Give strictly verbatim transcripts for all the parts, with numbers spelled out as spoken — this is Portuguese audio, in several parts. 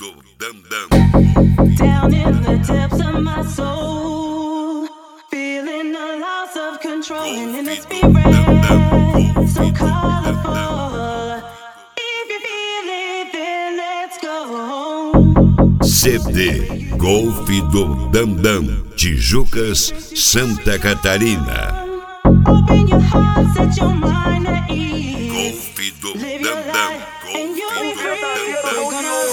do Dandam. Down in the depths of my soul, feeling the loss of control and in the spirit so colorful. If you feel it, then let's go. C D Golf do Dandam, Tijucas, Santa Catarina. Open your heart, set your mind at ease. Golf do Live your Dandam. life and you'll be free. We're gonna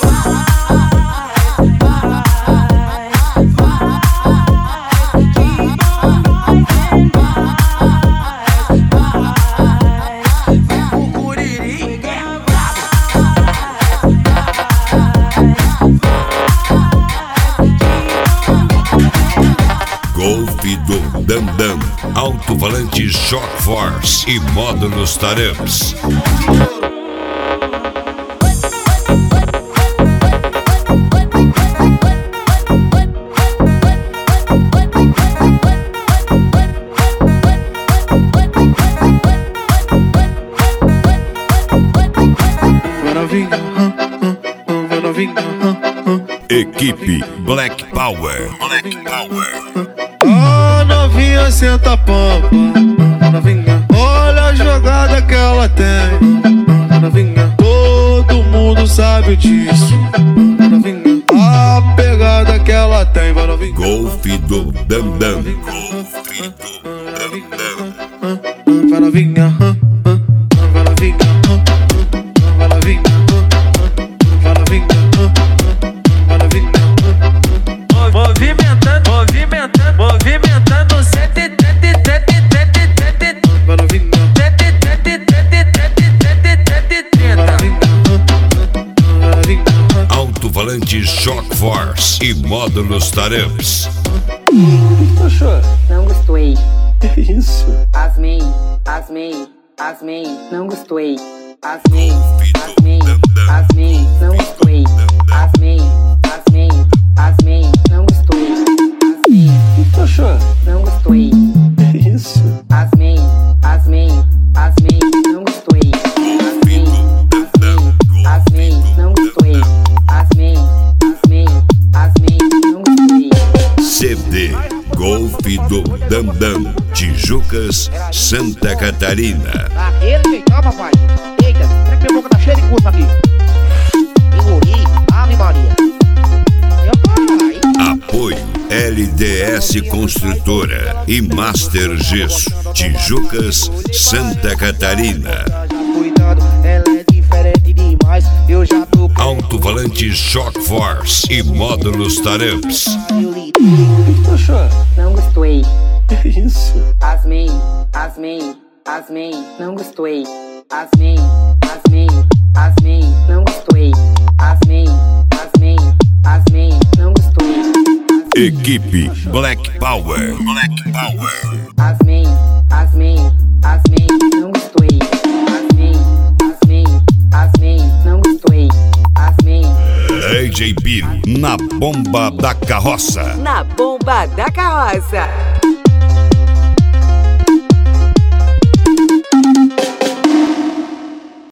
Golf do Dandam, alto-falante Shock Force e módulos Taramps. Equipe Black Power. Black Power. A novinha senta a pampa, novinha. Olha a jogada que ela tem, novinha. Todo mundo sabe disso, novinha. A pegada que ela tem, vai novinha. Golf do Dandam. Golf do Dandam. Vai novinha, vai novinha, vai novinha, vai novinha, vai novinha. Movimentando, movimentando, movimentando sete, tete, tete, tete, tete. Vai novinha, tete, tete, tete, tete, tete, trinta. Alto-falante Shock Force e módulos Taramps. Achou? Não gostei. Que isso? Asmei, asmei, asmei, não gostei. Asmei, asmei, asmei, não gostei. Asmei, asmei, asmei, não gostei. Asmei, Achou? não gostei. Que isso? Asmei, asmei, asmei, não gostei. Asmei, asmei, asmei, não gostei. Asmei, asmei, asmei, não gostei. C D Golf do Dandam, Tijucas, Santa Catarina. Daquele jeitão, papai. Eita, será que minha boca tá cheia de curva aqui? Engoli, ave Maria. Meu pai. Apoio L D S Construtora e Master Gesso, Tijucas, Santa Catarina. Cuidado, ela é diferente demais. Eu já tô com Alto-falante Shock Force e módulos Taramps. Achou? Não gostei. Que isso? Asmei, asmei, asmei, não gostei. Asmei, asmei, asmei, não gostei. Asmei, asmei, asmei, não gostei. Equipe Black Power. Black Power. Asmei, asmei, asmei, não gostei. Asmei, asmei, asmei, não gostei. Asmei. D J Biro na bomba da carroça. Na bomba da carroça.